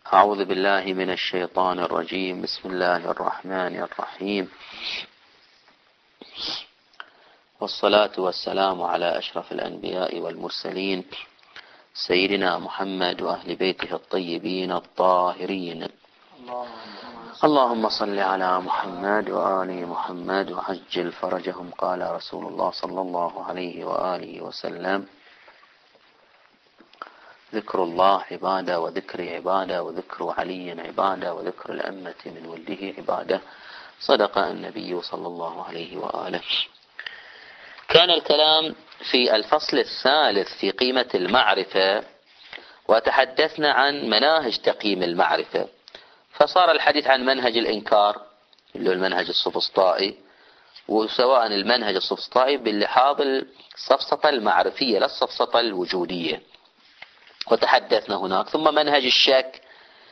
أعوذ بالله من الشيطان الرجيم. بسم الله الرحمن الرحيم، والصلاة والسلام على أشرف الأنبياء والمرسلين سيدنا محمد وأهل بيته الطيبين الطاهرين. اللهم صل على محمد وآل محمد وعجل فرجهم. قال رسول الله صلى الله عليه وآله وسلم: ذكر الله عبادة، وذكر عبادة، وذكر علي عبادة، وذكر الأمة من ولده عبادة. صدق النبي صلى الله عليه وآله. كان الكلام في الفصل الثالث في قيمة المعرفة، وتحدثنا عن مناهج تقييم المعرفة، فصار الحديث عن منهج الإنكار اللي هو المنهج السفسطائي، وسواء المنهج السفسطائي باللحاظ السفسطة المعرفية لا السفسطة الوجودية، وتحدثنا هناك. ثم منهج الشك،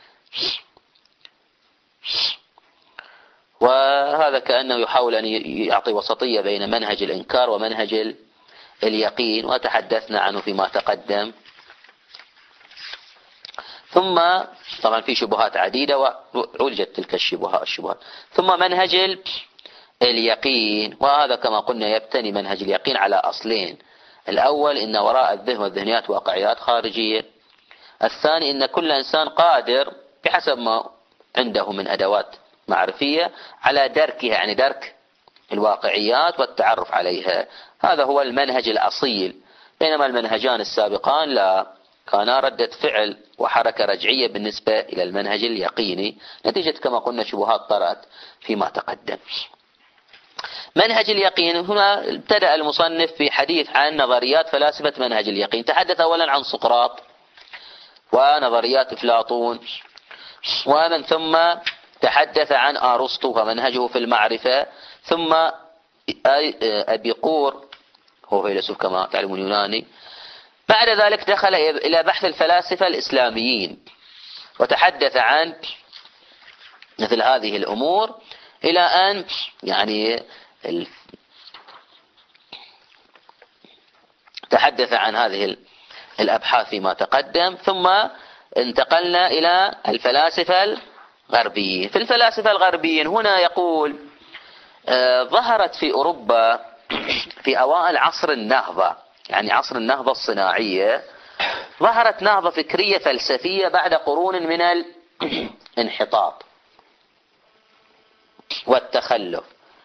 وهذا كأنه يحاول أن يعطي وسطية بين منهج الإنكار ومنهج اليقين، وتحدثنا عنه فيما تقدم. ثم طبعا في شبهات عديدة وعولجت تلك الشبهات. ثم منهج اليقين، وهذا كما قلنا يبتني منهج اليقين على أصلين: الأول إن وراء الذهن والذهنيات واقعيات خارجية. الثاني إن كل إنسان قادر بحسب ما عنده من أدوات معرفية على دركها، يعني درك الواقعيات والتعرف عليها. هذا هو المنهج الأصيل، بينما المنهجان السابقان لا، كانا ردة فعل وحركة رجعية بالنسبة إلى المنهج اليقيني، نتيجة كما قلنا شبهات طرأت فيما تقدم. منهج اليقين هنا ابتدأ المصنف في حديث عن نظريات فلاسفة منهج اليقين. تحدث أولا عن سقراط ونظريات أفلاطون، ومن ثم تحدث عن أرسطو ومنهجه في المعرفة، ثم أبيقور هو فيلسوف كما تعلمون يوناني. بعد ذلك دخل إلى بحث الفلاسفة الإسلاميين، وتحدث عن مثل هذه الأمور إلى أن يعني تحدث عن هذه الأبحاث فيما تقدم. ثم انتقلنا إلى الفلاسفة الغربيين. في الفلاسفة الغربيين هنا يقول ظهرت في أوروبا في أوائل عصر النهضة، يعني عصر النهضة الصناعية، ظهرت نهضة فكرية فلسفية بعد قرون من الانحطاط والتخلف،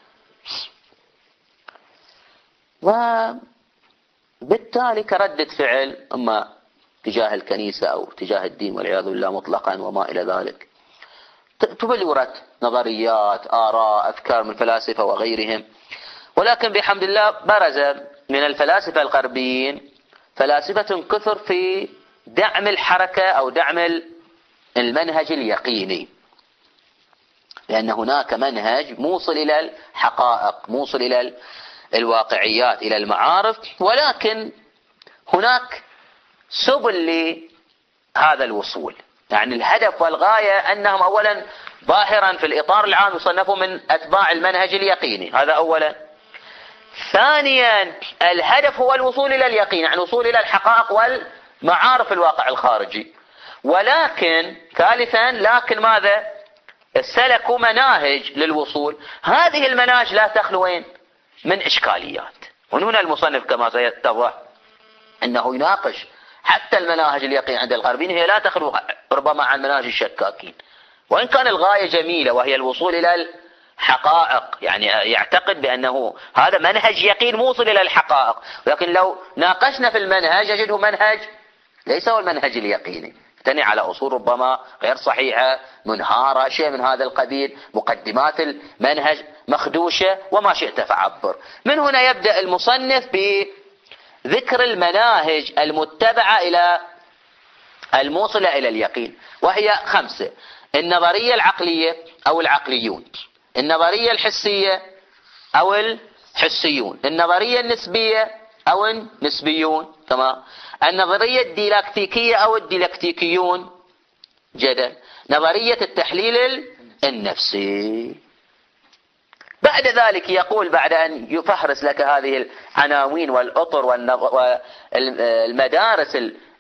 وبالتالي كردة فعل اما تجاه الكنيسة او تجاه الدين والعياذ بالله مطلقا وما الى ذلك، تبلورت نظريات، آراء، أفكار من الفلاسفة وغيرهم. ولكن بحمد الله برز من الفلاسفة الغربيين فلاسفة كثر في دعم الحركة أو دعم المنهج اليقيني، لأن هناك منهج موصل إلى الحقائق، موصل إلى الواقعيات، إلى المعارف، ولكن هناك سبل لهذا الوصول. يعني الهدف والغاية أنهم أولا ظاهرا في الإطار العام يصنفوا من أتباع المنهج اليقيني، هذا أولا. ثانيا الهدف هو الوصول إلى اليقين، يعني الوصول إلى الحقائق والمعارف الواقع الخارجي. ولكن ثالثا لكن ماذا؟ سلكوا مناهج للوصول. هذه المناهج لا تخلو وين؟ من إشكاليات. وهنا المصنف كما سيتضح أنه يناقش حتى المناهج اليقين عند الغربيين، هي لا تخلو ربما عن مناهج الشكاكين، وإن كان الغاية جميلة وهي الوصول إلى الحقائق، يعني يعتقد بأنه هذا منهج يقين موصل إلى الحقائق. لكن لو ناقشنا في المنهج يجده منهج ليس هو المنهج اليقيني، يبتني على أصول ربما غير صحيحة، منهارة، شيء من هذا القبيل، مقدمات المنهج مخدوشة، وما شئت فعبر. من هنا يبدأ المصنف بذكر المناهج المتبعة إلى الموصلة إلى اليقين، وهي 5: النظرية العقلية أو العقليون، النظرية الحسية أو الحسيون، النظرية النسبية أو النسبيون، كما النظرية الديلاكتيكية أو الديلاكتيكيون جدل، نظرية التحليل النفسي. بعد ذلك يقول بعد أن يفهرس لك هذه العناوين والأطر والمدارس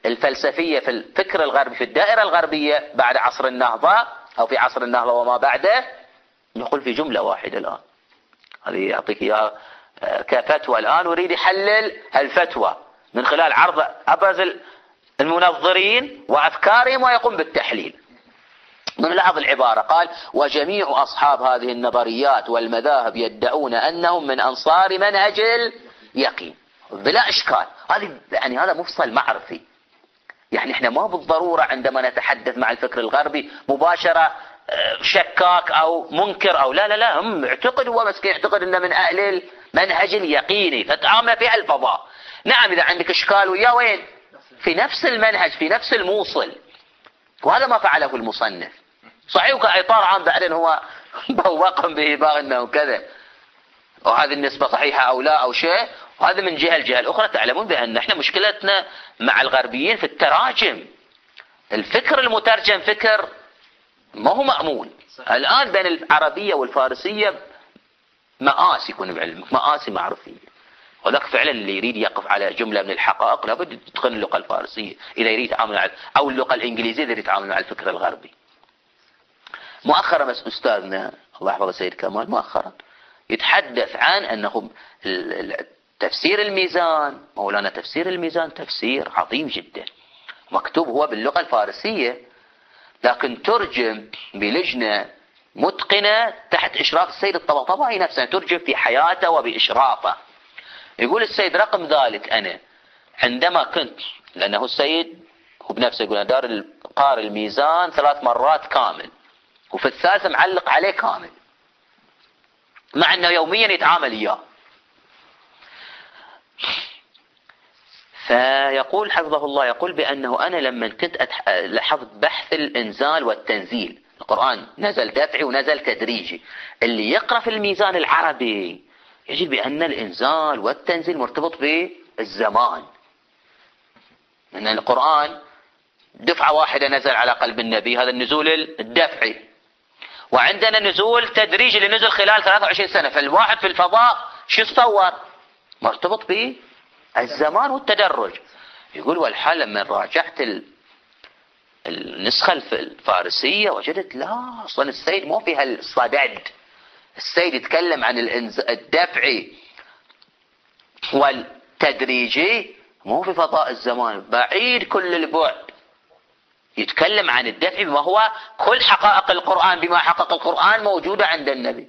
الفلسفية في الفكر الغربي في الدائرة الغربية بعد عصر النهضة أو في عصر النهضة وما بعده، نقول في جملة واحدة الآن. هذه أعطيك إياها كفتوى الآن، ويريد يحلل الفتوى من خلال عرض أبرز المنظرين وأفكارهم ويقوم بالتحليل. من لاحظ العبارة قال: وجميع أصحاب هذه النظريات والمذاهب يدعون أنهم من أنصار منهج اليقين. بلا إشكال، هذا مفصل معرفي. يعني احنا ما بالضرورة عندما نتحدث مع الفكر الغربي مباشرة شكاك أو منكر أو لا، هم اعتقد، هو مسكين يعتقد أنه من أهل المنهج اليقيني فتعامل في الفضاء. نعم، إذا عندك إشكال ويا وين؟ في نفس المنهج، في نفس الموصل. وهذا ما فعله المصنف. صحيح كإطار عام بعدين هو بوقهم بإباغ أنه كذا، وهذه النسبة صحيحة أو لا أو شيء، وهذا من جهة. الجهة الأخرى تعلمون بأن احنا مشكلتنا مع الغربيين في التراجم. الفكر المترجم فكر ما هو مأمون. الآن بين العربية والفارسية مآسي، يكون بعلمك مآسي معرفية. وذاك فعلا اللي يريد يقف على جملة من الحقائق لابد يدخل اللغة الفارسية إذا يريد يتعامل أو اللغة الإنجليزية إذا يريد يتعامل مع الفكر الغربي. مؤخرا أستاذنا الله يحفظه سيد كمال مؤخرا يتحدث عن أنه تفسير الميزان، مولانا تفسير الميزان تفسير عظيم جدا، مكتوب هو باللغة الفارسية لكن ترجم بلجنة متقنة تحت إشراف السيد الطباطبائي نفسه، ترجم في حياته وبإشرافه. يقول السيد رقم ذلك: أنا عندما كنت، لأنه السيد هو بنفسه يقول: دار قارئ الميزان 3 مرات كامل، وفي الثالث معلق عليه كامل، مع أنه يوميا يتعامل إياه. فيقول حفظه الله، يقول بأنه أنا لما كنت لاحظت بحث الإنزال والتنزيل، القرآن نزل دفعي ونزل تدريجي، اللي يقرأ في الميزان العربي يجد بأن الإنزال والتنزيل مرتبط بالزمان، أن القرآن دفعة واحدة نزل على قلب النبي، هذا النزول الدفعي، وعندنا نزول تدريجي اللي نزل خلال 23 سنة. فالواحد في الفضاء شو يتصور؟ مرتبط بالزمان والتدرج. يقول والحال لما راجعت النسخة الفارسية وجدت لا، أصلا السيد مو في هالصدد. السيد يتكلم عن الدفعي والتدريجي مو في فضاء الزمان، بعيد كل البعد. يتكلم عن الدفعي بما هو كل حقائق القرآن، بما حقق القرآن موجودة عند النبي.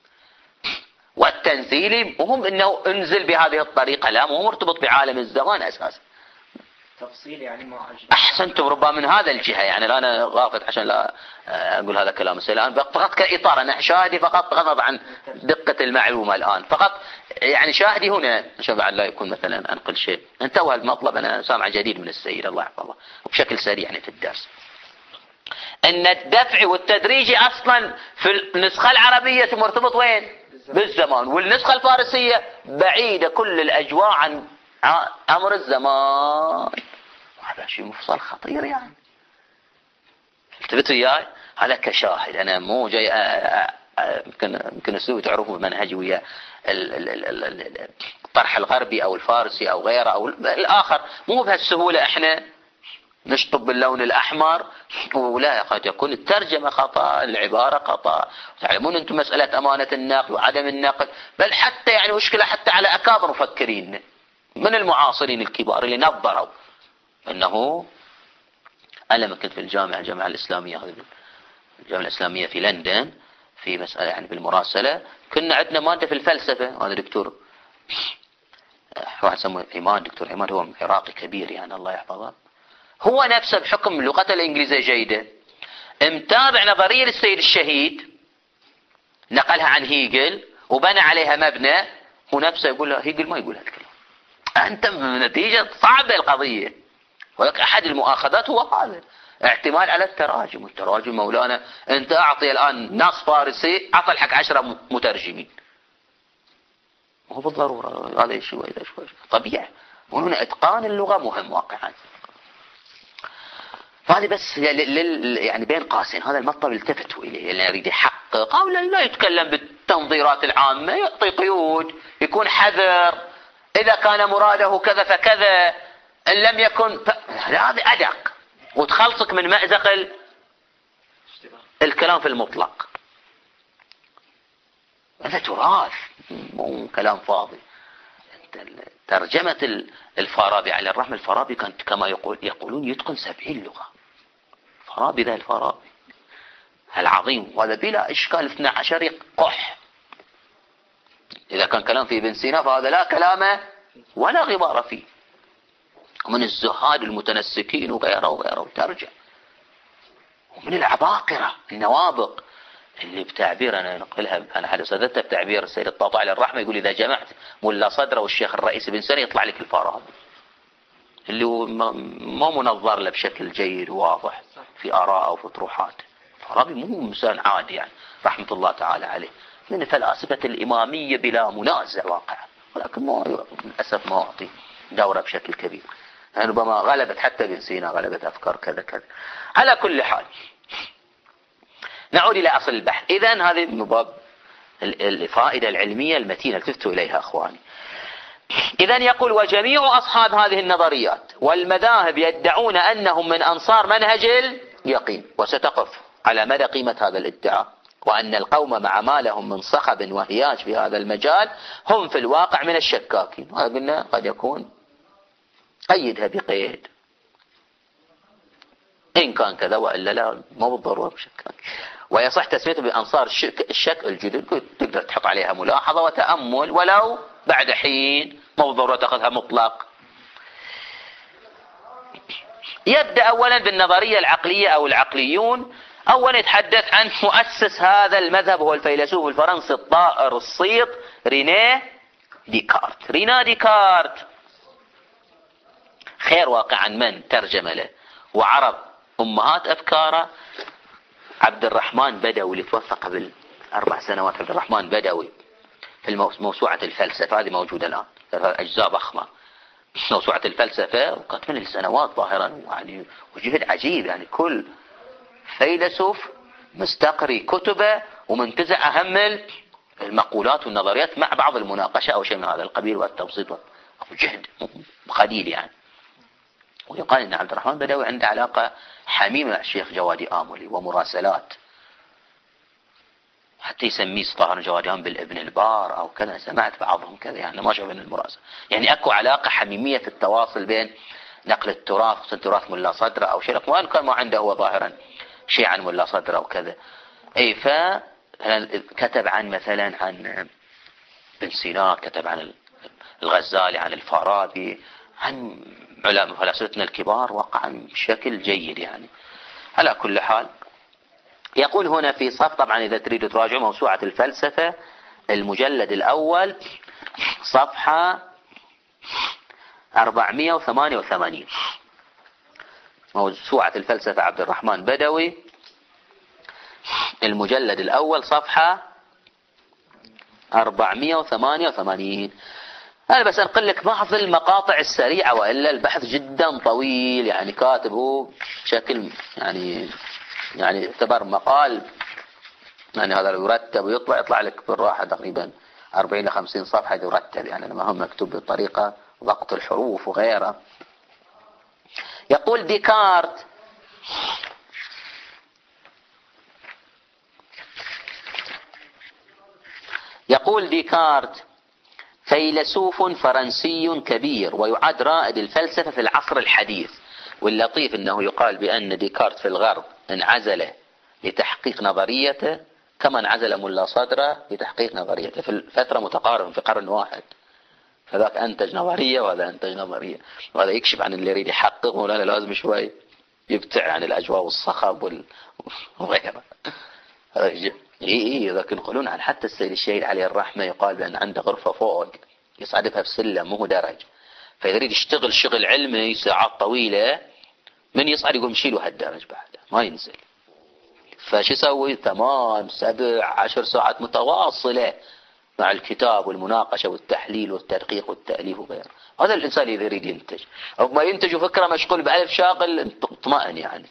والتنزيل مهم انه انزل بهذه الطريقة، لا مو مرتبط بعالم الزمان اساسا. تفصيل يعني ما احسنتم، ربما من هذا الجهة. يعني انا غافت عشان لا اقول هذا كلام الان فقط كإطار، انا شاهدي فقط بغض عن دقة المعلومة الان، فقط يعني شاهدي هنا عشان بعد لا يكون مثلا انقل شيء. انتهى المطلب، انا سامع جديد من السيد الله يحفظه وبشكل سريع يعني في الدرس، ان الدفع والتدريجي اصلا في النسخة العربية مرتبط وين؟ بالزمان. والنسخة الفارسية بعيدة كل الاجواء عن امر الزمان. هذا شيء مفصل خطير يعني. التفتوا وياي، هذا كشاهد، انا مو جاي يمكن اسلوبي تعرفوا منهجي ويا الطرح الغربي او الفارسي او غيره او الاخر، مو بهالسهولة احنا نشطب باللون الأحمر، ولا قد يكون الترجمة خطأ، العبارة خطأ. تعلمون أنتم مسألة أمانة النقل وعدم النقل، بل حتى يعني مشكلة حتى على أكابر مفكرين من المعاصرين الكبار اللي نظروا أنه أنا لما كنت في الجامعة الإسلامية، الجامعة الإسلامية في لندن، في مسألة يعني بالمراسلة، كنا عندنا مادة في الفلسفة. هذا دكتور واحد اسمه عماد، دكتور عماد، هو عراقي كبير يعني الله يحفظه، هو نفسه بحكم لغته الإنجليزية جيدة متابع نظرية السيد الشهيد، نقلها عن هيجل وبنى عليها مبنى، هو نفسه يقول له هيجل ما يقول هالكلام، أنت نتيجة صعبة القضية. ولك أحد المؤاخذات هو هذا اعتماد على التراجم. والتراجم مولانا أنت أعطي الآن نص فارسي أعطى الحق 10 مترجمين، هو بالضرورة هذا شوي هذا شوي طبيعي. وهنا إتقان اللغة مهم واقعا. فهذه بس يعني بين قاسين، هذا المطلب التفتوا إليه اللي يريد يحقق أو لا يتكلم بالتنظيرات العامة، يعطي قيود، يكون حذر، إذا كان مراده كذا فكذا، إن لم يكن هذا أدق وتخلصك من مأزق الكلام في المطلق. هذا تراث مو كلام فاضي. ترجمة الفارابي على الرحمة، الفارابي كان كما يقولون يتقن 70 لغة. فارابي ذا الفارابي العظيم، وهذا بلا إشكال 12 قح. إذا كان كلام في ابن سينا فهذا لا كلام ولا غبار فيه. ومن الزهاد المتنسكين وغيره وغيره ترجع. ومن العباقرة النوابق اللي بتعبير أنا نقلها، أنا حدثت بتعبير السيد الطاطا على الرحمة، يقول إذا جمعت ملا صدره والشيخ الرئيس بن سنة يطلع لك الفارابي اللي هو ما منظر له بشكل جيد وواضح في آراء أو فطروحات. الفارابي مو إنسان عادي يعني رحمة الله تعالى عليه، من فلاسفة الإمامية بلا منازع واقعا، ولكن ما للأسف ما أعطي دورة بشكل كبير. يعني ربما غلبت حتى ابن سينا، غلبت أفكار كذا كذا. على كل حال نعود إلى أصل البحث. إذن هذه من باب الفائدة العلمية المتينة التفتوا إليها أخواني. إذن يقول وجميع أصحاب هذه النظريات والمذاهب يدعون أنهم من أنصار منهج اليقين، وستقف على مدى قيمة هذا الادعاء، وأن القوم مع ما لهم من صخب وهياج في هذا المجال هم في الواقع من الشكاكين. وهذا قلنا قد يكون قيدها بقيد، إن كان كذا وإلا لا ما بالضرورة بشكاك. ويصح تسميته بأنصار الشك الجدد، تقدر تحط عليها ملاحظة وتأمل ولو بعد حين، ما بالضرورة تأخذها مطلق. يبدأ أولا بالنظرية العقلية أو العقليون. أولا يتحدث عن مؤسس هذا المذهب هو الفيلسوف الفرنسي الطائر الصيت رينيه ديكارت. رينا ديكارت خير واقعا من ترجم له وعرض أمهات أفكاره عبد الرحمن بدوي اللي توفى قبل 4 سنوات. عبد الرحمن بدوي في موسوعة الفلسفة، هذه موجودة الآن، أجزاء ضخمة موسوعة الفلسفة، وقد من السنوات ظاهرا يعني، وجهد عجيب يعني. كل فيلسوف مستقري كتبه ومنتزع أهم المقولات والنظريات مع بعض المناقشة أو شيء من هذا القبيل والتبسيط، جهد قليل يعني. ويقال أن عبد الرحمن بدوي عنده علاقة حميمة مع الشيخ جوادي آملي ومراسلات، حتى يسميه طاهر جواديان بالابن البار أو كذا، سمعت بعضهم كذا يعني، ما شاء من المراسلة يعني أكو علاقة حميمية في التواصل بين نقل التراث، خصوصا تراث ملا صدر أو شيء، وأن كان ما عنده هو ظاهرا شيء عن ملا صدر أو كذا. أي فكتب عن مثلا عن بن سينا، كتب عن الغزالي، عن الفارابي، عن علماء فلاسفتنا الكبار واقعا بشكل جيد يعني. على كل حال يقول هنا في صف، طبعا إذا تريدوا تراجعوا موسوعة الفلسفة المجلد الأول صفحة 488، موسوعة الفلسفة عبد الرحمن بدوي المجلد الأول صفحة 488. أنا بس أنقل لك بعض المقاطع السريعة، وإلا البحث جدا طويل يعني، كاتبه بشكل يعني يعتبر مقال يعني، هذا يرتب ويطلع لك بالراحة تقريبا 40 إلى 50 صفحة يرتب يعني، لما هم مكتوب بطريقة ضغط الحروف وغيرها. يقول ديكارت فيلسوف فرنسي كبير ويعد رائد الفلسفة في العصر الحديث. واللطيف أنه يقال بأن ديكارت في الغرب انعزل لتحقيق نظريته كما انعزل ملا صدره لتحقيق نظريته في فترة متقاربة في قرن واحد. فذاك أنتج نظرية وهذا أنتج نظرية، وهذا يكشف عن اللي يريد يحقق، ولا لازم شوي يبتعد عن الأجواء والصخب وغيره. ذاك ينقلون عن حتى السيد الشهيد عليه الرحمة، يقال بأن عنده غرفة فوق يصعدها بسلم مو درج، فإذا يريد يشتغل شغل علمي ساعات طويلة من يصعد يقوم يشيله هالدرج بعده ما ينزل. فش يسوي 8 7 10 ساعات متواصلة مع الكتاب والمناقشة والتحليل والتدقيق والتأليف وغيره. هذا الإنسان إذا يريد ينتج أو ما ينتج فكرة مشغول بألف شاغل اطمئن يعني.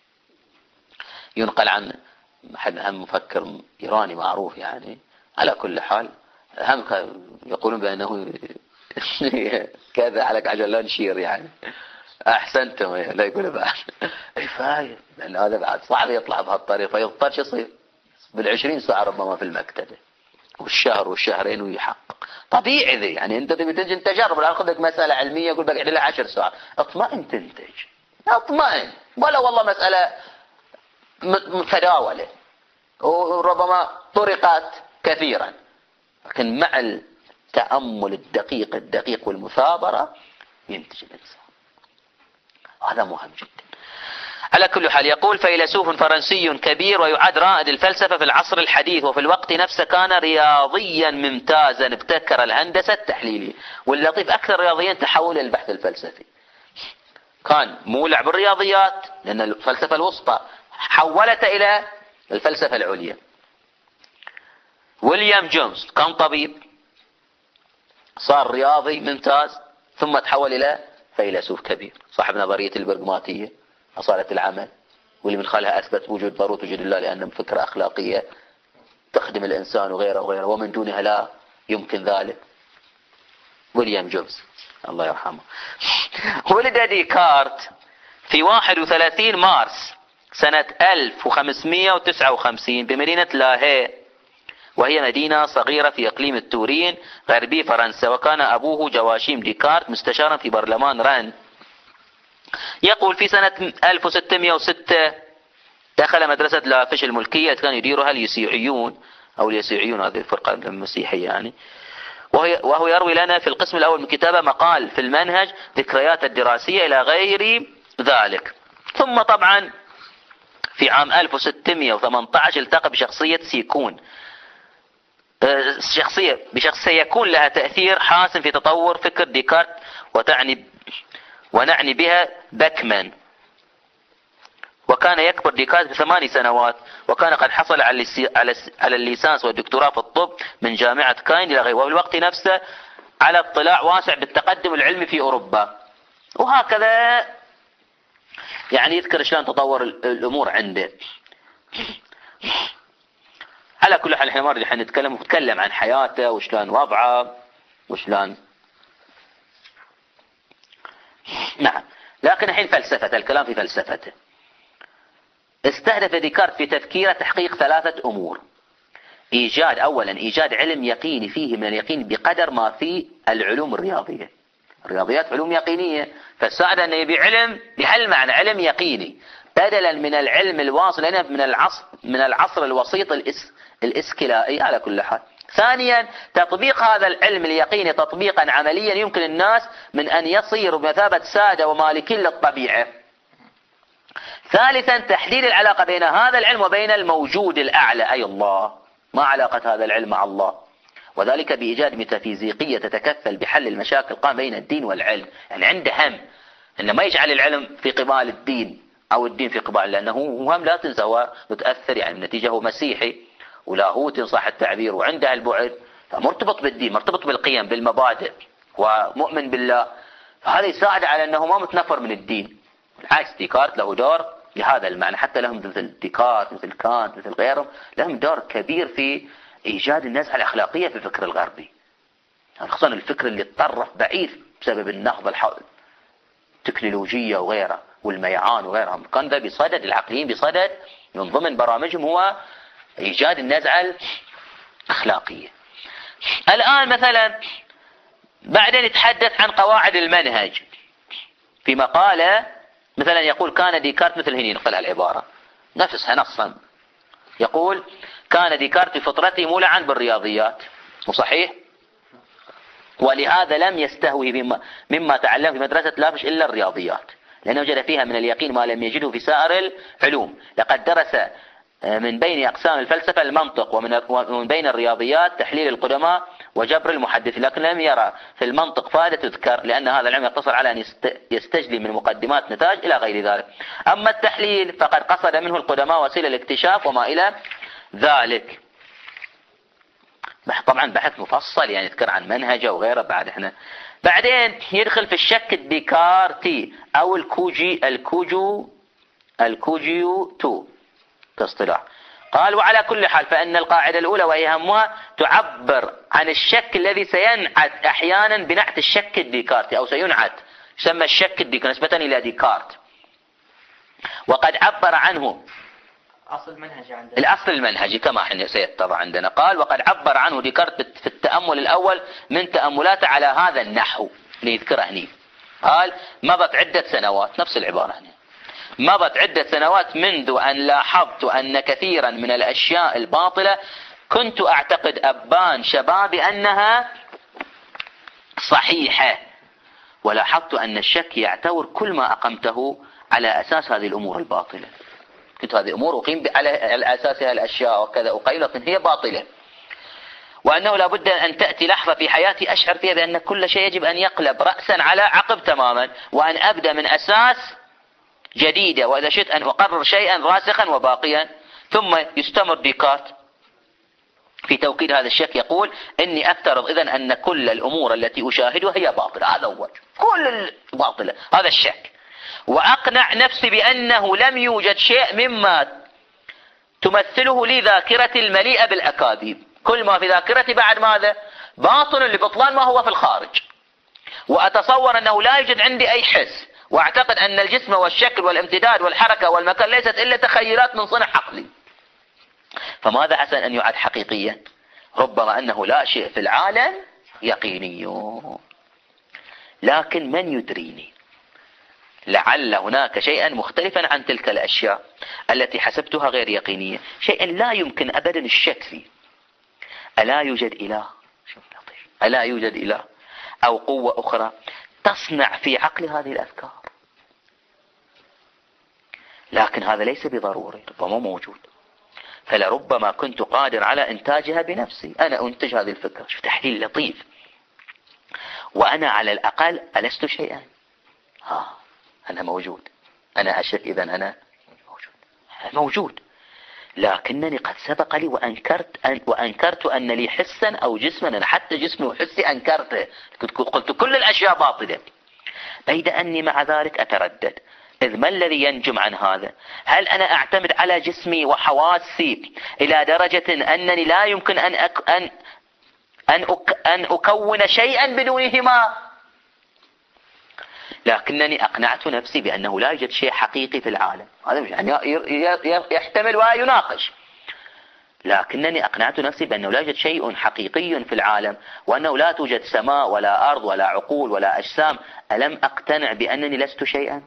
ينقل عن أحد أهم مفكر إيراني معروف يعني، على كل حال هم يقولون بأنه كذا عليك عشان لا نشير يعني. احسنتم، لا يقول بعد اي فايد، لان هذا بعد صعب يطلع بهالطريقه، فيضطر شو يصير بال20 ساعه ربما في المكتبه والشهر والشهرين ويحقق. طبيعي ذي يعني. انت تبي تجي تجرب، الان خذك مساله علميه يقول بقعد لها 10 ساعات، اطمئن تنتج، اطمئن، ولا والله مساله متداوله وربما طرقات كثيرا، لكن مع التأمل الدقيق والمثابرة ينتج الإنسان. هذا مهم جدا. على كل حال يقول: فيلسوف فرنسي كبير ويعد رائد الفلسفة في العصر الحديث، وفي الوقت نفسه كان رياضيا ممتازا، ابتكر الهندسة التحليلية. واللطيف أكثر رياضيا تحول إلى البحث الفلسفي، كان مولع بالرياضيات لأن الفلسفة الوسطى حولت إلى الفلسفة العليا. ويليام جونز كان طبيب، صار رياضي ممتاز، ثم تحول إلى فيلسوف كبير، صاحب نظرية البرغماتية أصالة العمل، واللي من خلالها أثبت وجود ضرورة وجود الله لأنه فكرة أخلاقية تخدم الإنسان وغيره وغيره، ومن دونها لا يمكن ذلك. ويليام جونز الله يرحمه. ولد ديكارت في 31 مارس سنة 1559 بمدينة لاهي، وهي مدينة صغيرة في إقليم التورين غربي فرنسا. وكان أبوه جواشيم ديكارت مستشارا في برلمان ران. يقول: في سنة 1606 دخل مدرسة لافش الملكية، كان يديرها اليسوعيون أو اليسوعيون، هذه الفرقة المسيحية يعني. وهو يروي لنا في القسم الأول من كتابه مقال في المنهج، ذكريات الدراسية إلى غير ذلك. ثم طبعا في عام 1618 التقى بشخصية سيكون، بشخصية يكون لها تأثير حاسم في تطور فكر ديكارت، ونعني بها باكمان. وكان يكبر ديكارت ب8 سنوات، وكان قد حصل على الليسانس والدكتوراه في الطب من جامعة كاين إلى غيره، وفي الوقت نفسه على اطلاع واسع بالتقدم العلمي في أوروبا. وهكذا يعني يذكر شلون تطور الأمور عنده. على كل حال احنا ما راح نتكلم عن حياته وشلون وضعه وشلون. نعم، لكن الحين فلسفته، الكلام في فلسفته. استهدف ديكارت في تفكيره تحقيق 3 أمور: أولا إيجاد علم يقيني فيه من اليقين بقدر ما في العلوم الرياضية. الرياضيات علوم يقينية، فالساعد أنه يبي علم بهل معنى علم يقيني بدلا من العلم الواصل هنا من العصر الوسيط الإسكلائي. على كل حال. ثانيا تطبيق هذا العلم اليقيني تطبيقا عمليا يمكن الناس من أن يصيروا بمثابة سادة ومالكين للطبيعة. ثالثا تحديد العلاقة بين هذا العلم وبين الموجود الأعلى أي الله. ما علاقة هذا العلم مع الله؟ وذلك بإيجاد ميتافيزيقية تتكفل بحل المشاكل القائمة بين الدين والعلم. يعني عنده هم أنه ما يجعل العلم في قبال الدين أو الدين في قبال، لأنه هم لا تنسى هو متأثر يعني النتيجة هو مسيحي ولاهوتي صح التعبير، وعنده البعد، فمرتبط بالدين، مرتبط بالقيم بالمبادئ ومؤمن بالله، فهذا يساعد على أنه ما متنفر من الدين. بالعكس ديكارت له دور بهذا المعنى، حتى لهم مثل ديكارت مثل كانت مثل غيرهم لهم دور كبير في إيجاد النزعة الأخلاقية في الفكر الغربي، يعني خصوصا الفكر اللي تطرف بعيد بسبب النهضة التكنولوجية وغيرها والميعان وغيرهم. كان ذا بصدد العقليين، بصدد من ضمن برامجهم هو إيجاد النزعة الأخلاقية. الآن مثلا بعدين يتحدث عن قواعد المنهج في مقالة، مثلا يقول: كان ديكارت مثل هنا نقل العبارة نفسها نصا، يقول: كان ديكارت في فطرته مولعا بالرياضيات، وصحيح، ولهذا لم يستهوي مما تعلم في مدرسة لافش إلا الرياضيات، لأنه وجد فيها من اليقين ما لم يجده في سائر العلوم. لقد درس من بين أقسام الفلسفة المنطق، ومن بين الرياضيات تحليل القدماء وجبر المحدث، لكن لم يرى في المنطق فائدة تذكر، لأن هذا العلم يقتصر على أن يستجلي من مقدمات نتاج إلى غير ذلك. أما التحليل فقد قصد منه القدماء وسيلة الاكتشاف وما إلى ذلك. طبعا بحث مفصل يعني يذكر عن منهجه وغيره. بعدين يدخل في الشك الديكارتي أو الكوجيو تو كاصطلاح. قال وعلى كل حال فإن القاعدة الأولى وهي أهمها تعبر عن الشك الذي سينعت أحيانا بنعت الشك الديكارتي، أو سينعت، يسمى الشك الديكارتي نسبة إلى ديكارت، وقد عبر عنه الأصل المنهجي كما سيتضح عندنا. قال وقد عبر عنه ديكارت في التأمل الأول من تأملاته على هذا النحو ليذكره هنا. قال مضت عدة سنوات، نفس العبارة هنا، مضت عدة سنوات منذ أن لاحظت أن كثيرا من الأشياء الباطلة كنت أعتقد أبان شبابي أنها صحيحة، ولاحظت أن الشك يعتبر كل ما أقمته على أساس هذه الأمور الباطلة. كنت هذه الأمور أقيم على أساسها الأشياء وكذا أقيل لكن هي باطلة، وأنه لابد أن تأتي لحظة في حياتي أشعر فيها بأن كل شيء يجب أن يقلب رأسا على عقب تماما، وأن أبدأ من أساس جديدة، وإذا شئت أن أقرر شيئا راسخا وباقيا. ثم يستمر ديكارت في توكيد هذا الشك، يقول إني أفترض إذن أن كل الأمور التي أشاهدها هي باطلة، هذا هو كل باطلة، هذا الشك، وأقنع نفسي بأنه لم يوجد شيء مما تمثله لي ذاكرتي المليئة بالأكاذيب، كل ما في ذاكرتي بعد ماذا باطل لبطلان ما هو في الخارج، وأتصور أنه لا يوجد عندي أي حس، وأعتقد أن الجسم والشكل والامتداد والحركة والمكان ليست إلا تخيلات من صنع عقلي. فماذا حسن أن يعد حقيقيا؟ ربما أنه لا شيء في العالم يقيني، لكن من يدريني، لعل هناك شيئا مختلفا عن تلك الأشياء التي حسبتها غير يقينية، شيئا لا يمكن أبدا الشك فيه. ألا يوجد إله؟ ألا يوجد إله أو قوة أخرى تصنع في عقل هذه الأفكار؟ لكن هذا ليس بضروري، ربما موجود، فلربما كنت قادر على إنتاجها بنفسي. أنا أنتج هذه الفكرة، شوف تحليل لطيف، وأنا على الأقل ألست شيئا، أنا موجود، أنا أشك، إذن أنا موجود، لكنني قد سبق لي وأنكرت أن لي حسا أو جسما، أنا حتى جسمي وحسي أنكرته، قلت كل الأشياء باطلة، بيد أني مع ذلك أتردد. إذ ما الذي ينجم عن هذا؟ هل أنا أعتمد على جسمي وحواسي إلى درجة أنني لا يمكن أن أكون شيئا بدونهما؟ لكنني أقنعت نفسي بأنه لا يوجد شيء حقيقي في العالم، هذا يعني يحتمل ويناقش، لكنني أقنعت نفسي بأنه لا يوجد شيء حقيقي في العالم، وأنه لا توجد سماء ولا أرض ولا عقول ولا أجسام. ألم أقتنع بأنني لست شيئا؟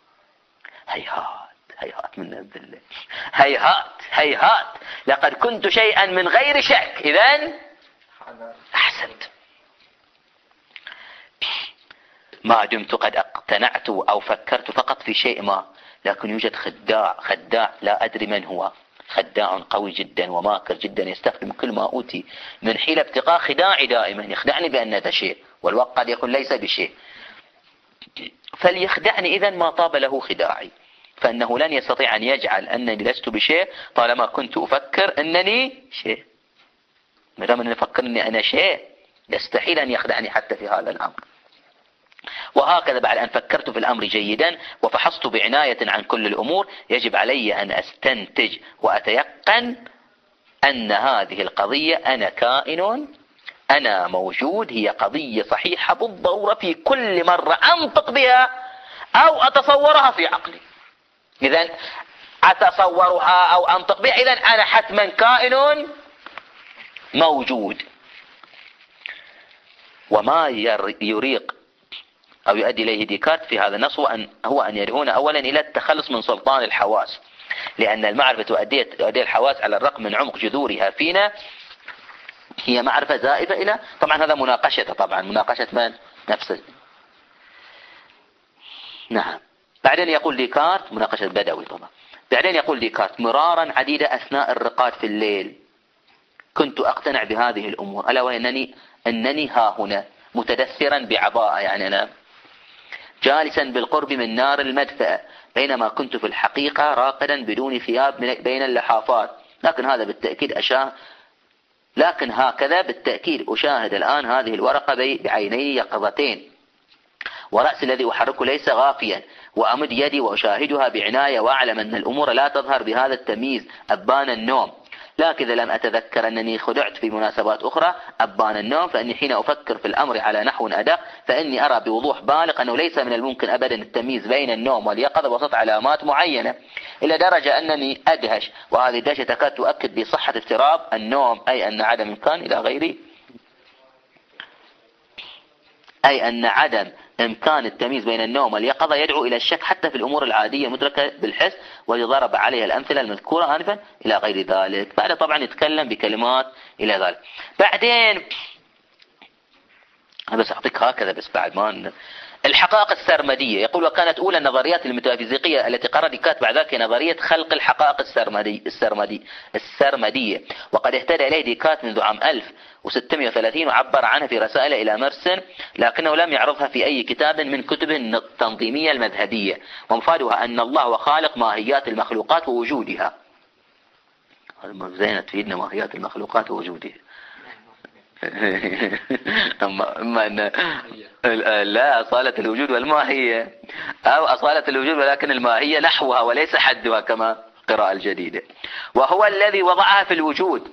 هيهات من الذل، هيهات لقد كنت شيئا من غير شك. إذن أحسنت، ما دمت قد اقتنعت أو فكرت فقط في شيء ما، لكن يوجد خداع لا أدري من هو، خداع قوي جدا وماكر جدا، يستخدم كل ما أوتي من حيلة ابتغاء خداعي دائما، يخدعني بأن هذا شيء والوقت قد يكون ليس بشيء، فليخدعني إذن ما طاب له خداعي، فإنه لن يستطيع أن يجعل أنني لست بشيء طالما كنت أفكر أنني شيء. ما دام أنني أفكر أني أنا شيء، يستحيل أن يخدعني حتى في هذا الأمر. وهكذا بعد أن فكرت في الأمر جيدا وفحصت بعناية عن كل الأمور، يجب علي أن أستنتج وأتيقن أن هذه القضية أنا كائن، أنا موجود، هي قضية صحيحة بالضرورة في كل مرة أنطق بها أو أتصورها في عقلي. إذن أتصورها أو أنطق بها، إذن أنا حتما كائن موجود. وما يريق أو يؤدي إليه ديكارت في هذا النص هو أن يدعونا أولا إلى التخلص من سلطان الحواس، لأن المعرفة تؤدي الحواس على الرغم من عمق جذورها فينا هي معرفة زائفة إلى، طبعا هذا مناقشة، طبعا مناقشة من نفسه. نعم. بعدين يقول ديكارت، مناقشة بدوي طبعا، بعدين يقول ديكارت مرارا عديدة أثناء الرقاد في الليل كنت أقتنع بهذه الأمور، ألا وأنني ها هنا متدثرا بعباءة، يعني أنا جالسا بالقرب من نار المدفأة، بينما كنت في الحقيقة راقدا بدون ثياب بين اللحافات. لكن هكذا بالتأكيد أشاهد الآن هذه الورقة بعيني يقظتين، ورأسي الذي أحركه ليس غافيا، وأمد يدي وأشاهدها بعناية وأعلم أن الأمور لا تظهر بهذا التمييز أبان النوم، لكن إذا لم أتذكر أنني خدعت في مناسبات أخرى أبان النوم، فإني حين أفكر في الأمر على نحو أدق فإني أرى بوضوح بالغ أنه ليس من الممكن أبدا التمييز بين النوم واليقظة وسط علامات معينة، إلى درجة أنني أدهش، وهذه الدهشة تكاد تؤكد بصحة اضطراب النوم، أي أن عدم إمكان إلى غيره، أي أن عدم إمكان التمييز بين النوم واليقظة يدعو إلى الشك حتى في الأمور العادية مدركة بالحس، ويضرب عليها الأمثلة المذكورة آنفا إلى غير ذلك. بعد طبعا يتكلم بكلمات إلى ذلك. بعدين بس أعطيك هكذا بس بعد ما الحقائق السرمدية، يقول وكانت أولى النظريات الميتافيزيقية التي قرر ديكارت بعد ذلك نظرية خلق الحقائق السرمدية، وقد اهتدى إليه ديكارت منذ عام 1630 وعبر عنها في رسائل إلى مرسن، لكنه لم يعرضها في أي كتاب من كتبه التنظيمية المذهبية، ومفادها أن الله هو خالق ماهيات المخلوقات ووجودها. زينة تفيدنا ماهيات المخلوقات ووجودها. أما أن لا أصالة الوجود والماهية، أو أصالة الوجود ولكن الماهية نحوها وليس حدها كما قراءة الجديدة. وهو الذي وضعها في الوجود،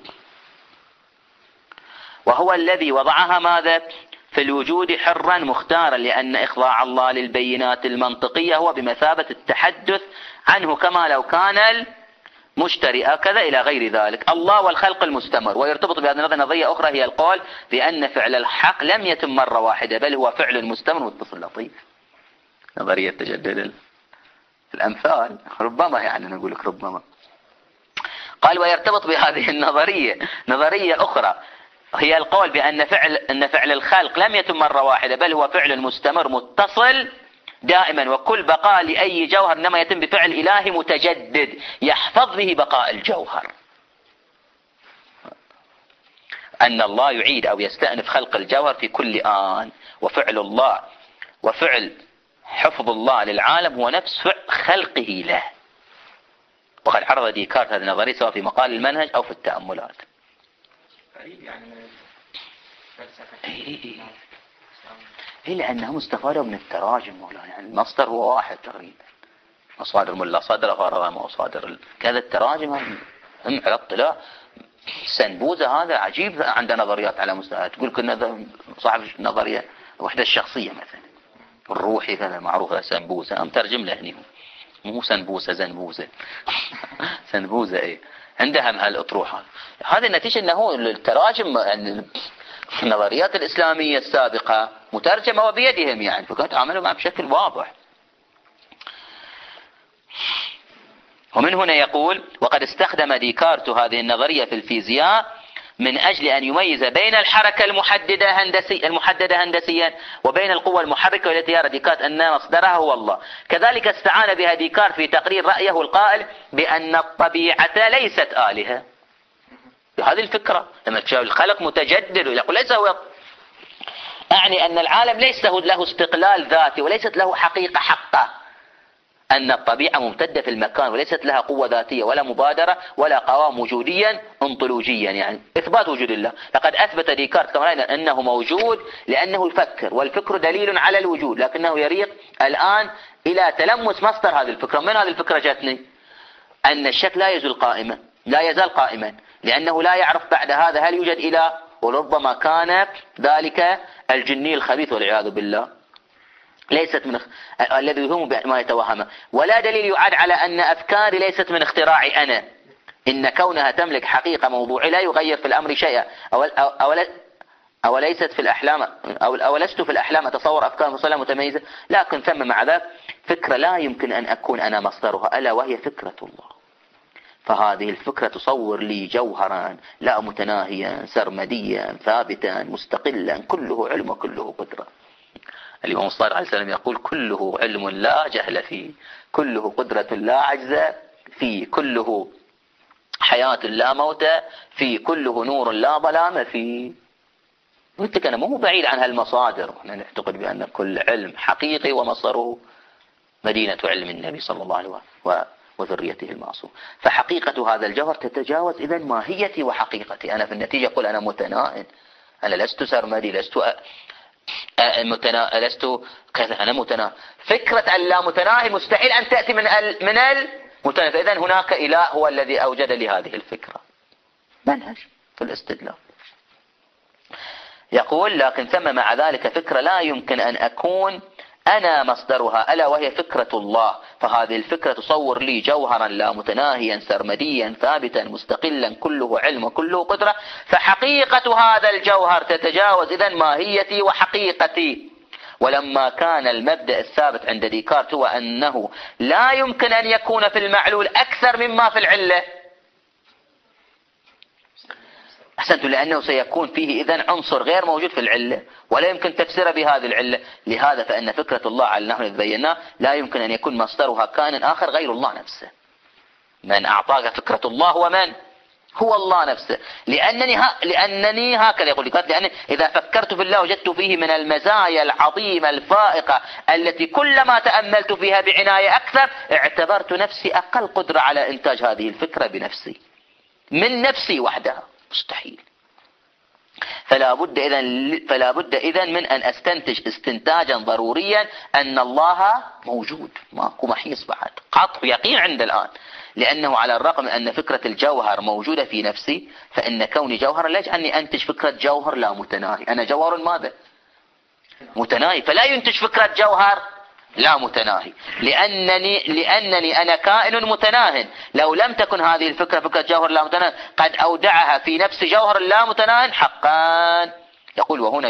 وهو الذي وضعها ماذا في الوجود حرا مختارا، لأن إخضاع الله للبينات المنطقية هو بمثابة التحدث عنه كما لو كان مشتري كذا إلى غير ذلك. الله والخلق المستمر. ويرتبط بهذه النظرية أخرى هي القول بأن فعل الحق لم يتم مرة واحدة بل هو فعل مستمر متصل لطيف. نظرية تجدد الأمثال ربما، يعني نقول لك ربما. قال ويرتبط بهذه النظرية نظرية أخرى هي القول بأن فعل الخلق لم يتم مرة واحدة بل هو فعل مستمر متصل دائما، وكل بقاء لأي جوهر إنما يتم بفعل إلهي متجدد يحفظ به بقاء الجوهر. أن الله يعيد أو يستأنف خلق الجوهر في كل آن، وفعل الله وفعل حفظ الله للعالم هو نفس فعل خلقه له. وقد عرض ديكارت هذه النظرية سواء في مقال المنهج أو في التأملات. هي لأنها مستفادة من التراجم مولانا، يعني المصدر هو واحد تقريبا، مصادر ملا صدر غرض مصادر كذا. التراجم هم على اطلاع. سنبوزة هذا عجيب، عنده نظريات على مستوى، تقول كنا صاحب نظرية وحدة الشخصية مثلا الروحي كذا معروفة سنبوزة، أم ترجم له هني مو سنبوزة زنبوزة سنبوزة إيه عندهم هالأطروحات. هذه النتيجة أنه التراجم النظريات الإسلامية السابقة مترجمة وبيدهم، يعني فكانت تعاملوا معها بشكل واضح. ومن هنا يقول وقد استخدم ديكارت هذه النظرية في الفيزياء من أجل أن يميز بين الحركة المحددة هندسيا وبين القوة المحركة، والتي يرى ديكارت أن مصدرها هو الله. كذلك استعان بها ديكارت في تقرير رأيه القائل بأن الطبيعة ليست آلهة. هذه الفكرة لما تشاهد الخلق متجدد ويقول ليس هو، أعني أن العالم ليس له استقلال ذاتي وليست له حقيقة حقة، أن الطبيعة ممتدة في المكان وليست لها قوة ذاتية ولا مبادرة ولا قوام وجوديا انطولوجيا، يعني إثبات وجود الله. لقد أثبت ديكارت كما رأينا أنه موجود لأنه يفكر، والفكر دليل على الوجود، لكنه يريق الآن إلى تلمس مصدر هذه الفكرة. من هذه الفكرة جاتني؟ أن الشك لا يزال قائما لأنه لا يعرف بعد هذا هل يوجد إله، وربما كان ذلك الجني الخبيث والعياذ بالله، ليست من الذي يهم ما يتوهمه. ولا دليل يعد على أن أفكاري ليست من اختراعي أنا، إن كونها تملك حقيقة موضوعية لا يغير في الأمر شيئا، أوليست في الأحلام أولست في الأحلام أتصور أفكار مصلحة متميزة، لكن ثم مع ذلك فكرة لا يمكن أن أكون أنا مصدرها، ألا وهي فكرة الله. فهذه الفكرة تصور لي جوهرا لا متناهيا سرمديا ثابتا مستقلا كله علم وكله قدرة. الإمام الصادق عليه السلام يقول كله علم لا جهل فيه، كله قدرة لا عجز فيه، كله حياة لا موت فيه، كله نور لا ظلام فيه. قلت لك أنا مو بعيد عن هالمصادر، نحن نعتقد بأن كل علم حقيقي ومصدره مدينة علم النبي صلى الله عليه وسلم وذريته المعصوم. فحقيقة هذا الجوهر تتجاوز إذن ماهيتي وحقيقتي. أنا في النتيجة أقول أنا متنائم، أنا لست سرمدي، لست لست كذا، أنا متناهي. فكرة اللامتناهي مستحيل أن تأتي من المتناهي. فإذا هناك إله هو الذي أوجد لهذه الفكرة. منهج في الاستدلال. يقول لكن ثم مع ذلك فكرة لا يمكن أن أكون أنا مصدرها، ألا وهي فكرة الله. فهذه الفكرة تصور لي جوهرا لا متناهيا سرمديا ثابتا مستقلا كله علم وكله قدرة. فحقيقة هذا الجوهر تتجاوز إذن ماهيتي وحقيقتي. ولما كان المبدأ الثابت عند ديكارت هو أنه لا يمكن أن يكون في المعلول أكثر مما في العلة. أحسنت، لأنه سيكون فيه إذن عنصر غير موجود في العلة ولا يمكن تفسيره بهذه العلة. لهذا فإن فكرة الله على النحو الذي بيناه لا يمكن أن يكون مصدرها كائن آخر غير الله نفسه. من أعطاك فكرة الله هو من؟ هو الله نفسه. لأنني هكذا يقول لك، لأن إذا فكرت في الله وجدت فيه من المزايا العظيمة الفائقة التي كلما تأملت فيها بعناية أكثر اعتبرت نفسي أقل قدرة على إنتاج هذه الفكرة بنفسي من نفسي وحدها. مستحيل. فلا بد إذن من أن أستنتج استنتاجا ضروريا أن الله موجود، ماكو محيص بعد، قطع يقين عند الآن. لأنه على الرغم من أن فكرة الجوهر موجودة في نفسي، فإن كوني جوهر لا يجعلني أنتج فكرة جوهر لا متناهي. أنا جوهر ماذا؟ متناهي. فلا ينتج فكرة جوهر لا متناهي، لأنني أنا كائن متناه. لو لم تكن هذه الفكرة فكرة جوهر لا متناه قد أودعها في نفس جوهر لا متناه حقا. يقول وهنا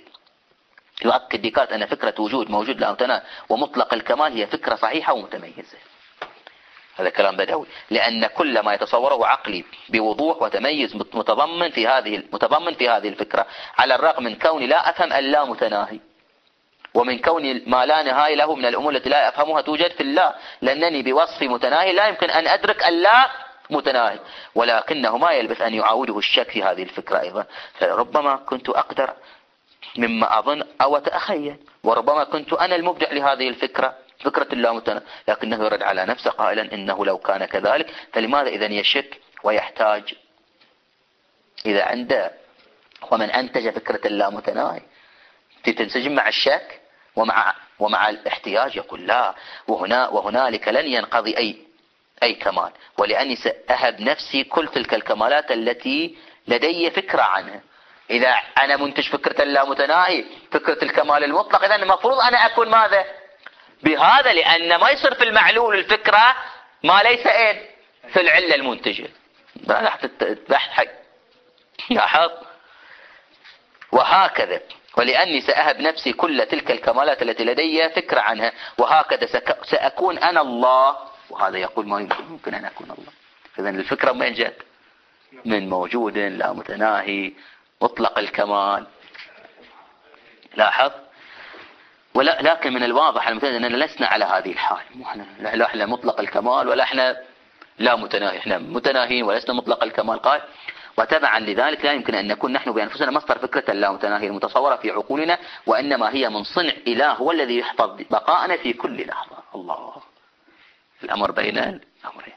يؤكد ديكارت أن فكرة وجود موجود لا متناه ومطلق الكمال هي فكرة صحيحة ومتميزة. هذا كلام بدوي، لأن كل ما يتصوره عقلي بوضوح وتميز متضمن في هذه الفكرة، على الرغم من كوني لا أفهم اللا متناهي، ومن كون ما لا نهاية له من الأمور التي لا أفهمها توجد في الله، لأنني بوصفي متناهي لا يمكن أن أدرك اللا متناهي. ولكنه ما يلبث أن يعاوده الشك في هذه الفكرة أيضا. فربما كنت أقدر مما أظن أو أتأخيل، وربما كنت أنا المبدع لهذه الفكرة، فكرة اللا متناهي. لكنه يرد على نفسه قائلا إنه لو كان كذلك فلماذا إذن يشك ويحتاج إذا عنده ومن أنتج فكرة اللا متناهي تنسجم مع الشك ومع الاحتياج. يقول لا، وهنالك لن ينقضي أي كمال، ولأني سأهب نفسي كل تلك الكمالات التي لدي فكرة عنها. إذا أنا منتج فكرة اللا متناهي فكرة الكمال المطلق، إذن المفروض أنا أكون ماذا بهذا؟ لأن ما يصير في المعلول الفكرة ما ليس في العلة المنتجة. بحث حق لاحظ. وهكذا ولأني سأهب نفسي كل تلك الكمالات التي لدي فكرة عنها، وهكذا سأكون أنا الله. وهذا يقول ما يمكن أن أكون الله. إذن الفكرة من جاءت؟ من موجود لا متناهي مطلق الكمال. لاحظ. لكن من الواضح أننا لسنا على هذه الحال. لا احنا مطلق الكمال ولا احنا لا متناهي، احنا متناهين ولسنا مطلق الكمال. قال وتبعا لذلك لا يمكن أن نكون نحن بأنفسنا مصدر فكرة اللا متناهي المتصورة في عقولنا، وإنما هي من صنع إله هو الذي يحفظ بقاءنا في كل لحظة. الله، الأمر بين الأمرين.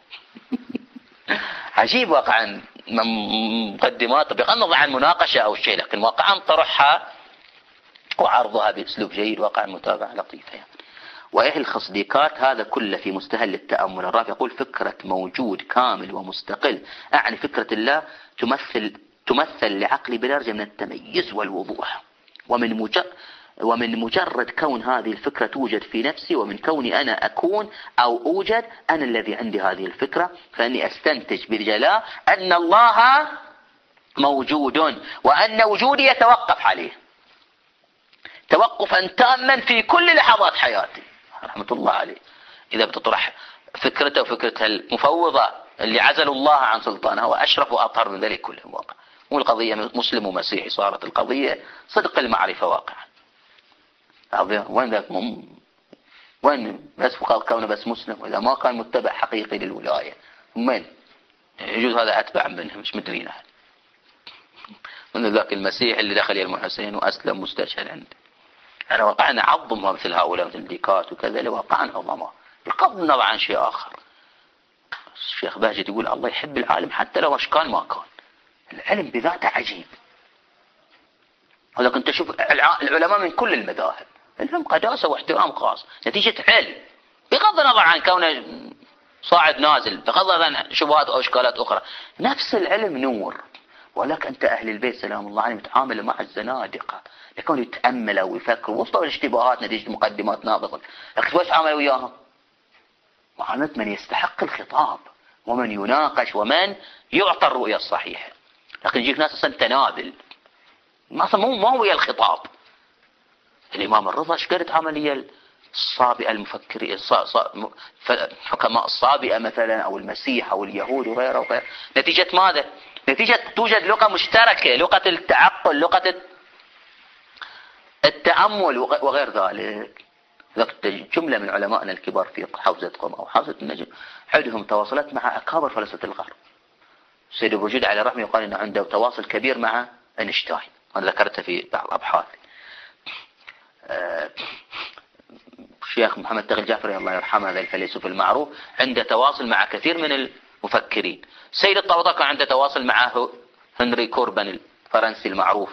عجيب واقعا مقدمات بغض عن مناقشة أو شيء، لكن واقعا طرحها وعرضها بأسلوب جيد، واقعا متابعة لطيفة يعني. ويلخص ديكارت هذا كله في مستهل التأمل الرافع. يقول فكرة موجود كامل ومستقل، أعني فكرة الله تمثل لعقلي بدرجة من التميز والوضوح، ومن مجرد كون هذه الفكرة توجد في نفسي، ومن كوني أنا أكون أو أوجد أنا الذي عندي هذه الفكرة، فأني أستنتج بجلاء أن الله موجود، وأن وجودي يتوقف عليه توقفا تاما في كل لحظات حياتي. رحمة الله عليه. إذا بتطرح فكرته وفكرتها المفوضة اللي عزلوا الله عن سلطانه وأشرف وأطهر من ذلك كله واقع. والقضية مسلم ومسيحي، صارت القضية صدق المعرفة واقعا. وين ذاك وين بس كونه بس مسلم، وإذا ما كان متبع حقيقي للولاية وين يجوز هذا أتبع منه مش مدرين أحد. من ذاك المسيح اللي دخل يا الحسين وأسلم مستشهد عنده. أنا واقعا أعظمها مثل هؤلاء مثل ديكارت وكذا اللي واقعا عظماء بغض النظر عن شيء آخر. الشيخ بهجت يقول الله يحب العالم حتى لو أشكال ما كان. العلم بذاته عجيب. ولكن أنت شوف العلماء من كل المذاهب لهم قداسة واحترام خاص نتيجة علم، بغض النظر عن كونه صاعد نازل، بغض النظر عن شبهات أو إشكالات أخرى، نفس العلم نور. ولكن أنت أهل البيت سلام الله عليهم يتعاملوا مع الزنادقة لكون يتأملوا ويفكروا وسطوا الاشتباهات نتيجة مقدمات ناقصة، لكن كيف يتعاملوا وياهم؟ معاملة من يستحق الخطاب ومن يناقش ومن يعطى الرؤية الصحيحة. لكن يجيك ناس أصلا تنابل ما هو ويا الخطاب. الإمام الرضا ايش قد تعامل ويا الصابئة المفكرين حكماء الصابئة مثلا أو المسيح أو اليهود وغيره وغيره. نتيجة ماذا؟ نتيجة توجد لغة مشتركة، لغة التعقل، لغة التأمل وغير ذلك. جملة من علمائنا الكبار في حوزة قم أو حوزة النجم عندهم تواصلات مع أكابر فلسفة الغرب. سيد أبو جود على رحمه يقال أنه عنده تواصل كبير مع أينشتاين، أنا ذكرته في بعض أبحاثي. الشيخ محمد تغي الجعفري الله يرحمه هذا الفيلسوف المعروف عنده تواصل مع كثير من المفكرين. سيد الطوطا كان عنده تواصل مع هنري كوربن الفرنسي المعروف،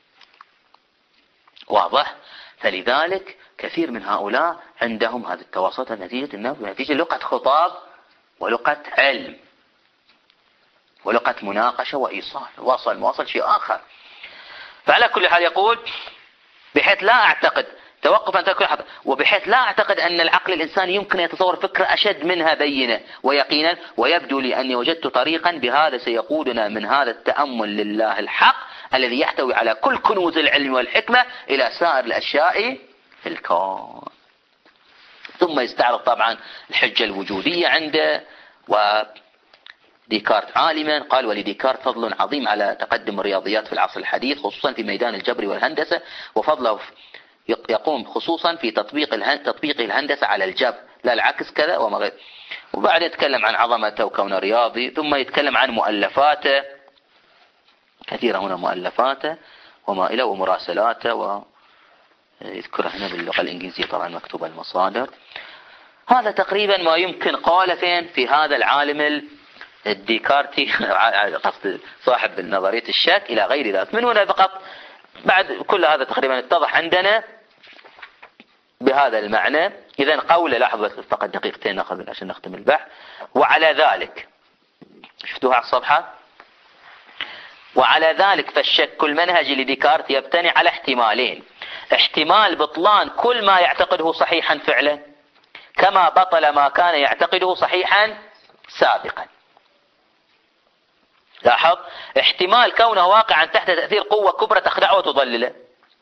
واضح. فلذلك كثير من هؤلاء عندهم هذه التواصلات نتيجة لغة خطاب ولغة علم ولغة مناقشة وإيصال. واصل شيء آخر. فعلى كل حال يقول بحيث لا أعتقد توقفا تكون وبحيث لا أعتقد أن العقل الإنساني يمكن يتصور فكرة أشد منها بينة ويقينا، ويبدو لي أني وجدت طريقا بهذا سيقودنا من هذا التأمل لله الحق الذي يحتوي على كل كنوز العلم والحكمة إلى سائر الأشياء في الكون. ثم يستعرض طبعا الحجة الوجودية عنده. وديكارت عالما قال ولديكارت فضل عظيم على تقدم الرياضيات في العصر الحديث خصوصا في ميدان الجبر والهندسة، وفضله يقوم خصوصا في تطبيق الهندسة على الجبر لا العكس كذا وما غير. وبعد يتكلم عن عظمته وكونه رياضي، ثم يتكلم عن مؤلفاته كثيرة هنا مؤلفاته وما إلى ومراسلاته، ويذكر هنا باللغة الإنجليزية طبعا مكتوبة المصادر. هذا تقريبا ما يمكن قال فين في هذا العالم الديكارتي قصد صاحب نظرية الشك إلى غير ذلك. من هنا فقط بعد كل هذا تقريبا اتضح عندنا بهذا المعنى. إذن قول لحظة فقط دقيقتين نأخذ عشان نختم البحث. وعلى ذلك شفتوها على الصفحة. وعلى ذلك فالشك المنهجي لديكارت يبتني على احتمالين: احتمال بطلان كل ما يعتقده صحيحا فعلا كما بطل ما كان يعتقده صحيحا سابقا. لاحظ، احتمال كونه واقعا تحت تأثير قوة كبرى تخدعه وتضلله،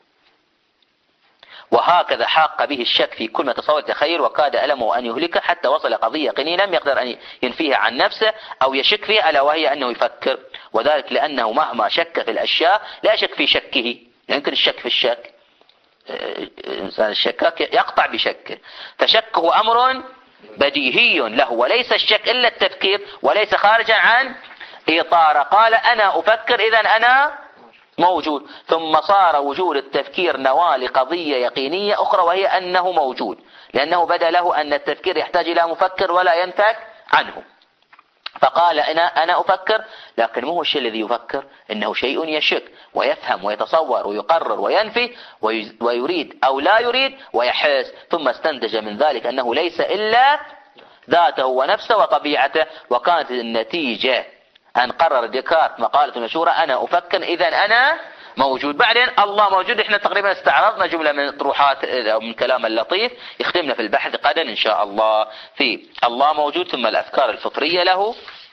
وهكذا حاق به الشك في كل ما تصور تخيل وكاد ألمه أن يهلكه حتى وصل قضية يقينية لم يقدر أن ينفيها عن نفسه أو يشك فيها، ألا وهي أنه يفكر. وذلك لأنه مهما شك في الأشياء لا شك في شكه. يمكن الشك في الشك، الإنسان الشكاك يقطع بشكه، فشكه أمر بديهي له، وليس الشك إلا التفكير وليس خارجا عن إطار. قال أنا أفكر إذن أنا موجود، ثم صار وجود التفكير نواة لقضية يقينية أخرى وهي أنه موجود، لأنه بدا له أن التفكير يحتاج إلى مفكر ولا ينفك عنه. فقال أنا أفكر، لكن مو الشيء الذي يفكر، إنه شيء يشك ويفهم ويتصور ويقرر وينفي ويريد أو لا يريد ويحس. ثم استنتج من ذلك أنه ليس إلا ذاته ونفسه وطبيعته، وكانت النتيجة أن قرر ديكارت مقالة مشهورة أنا أفكر إذن أنا موجود. بعدين الله موجود. إحنا تقريبا استعرضنا جملة من طروحات أو من كلام اللطيف يخدمنا في البحث غدا إن شاء الله في الله موجود، ثم الأفكار الفطرية له،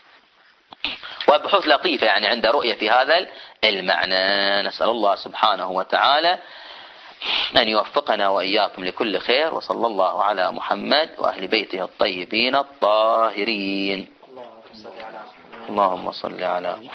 وبحوث لطيفة يعني عند رؤية في هذا المعنى. نسأل الله سبحانه وتعالى أن يوفقنا وإياكم لكل خير، وصلى الله على محمد وأهل بيته الطيبين الطاهرين. اللهم صل على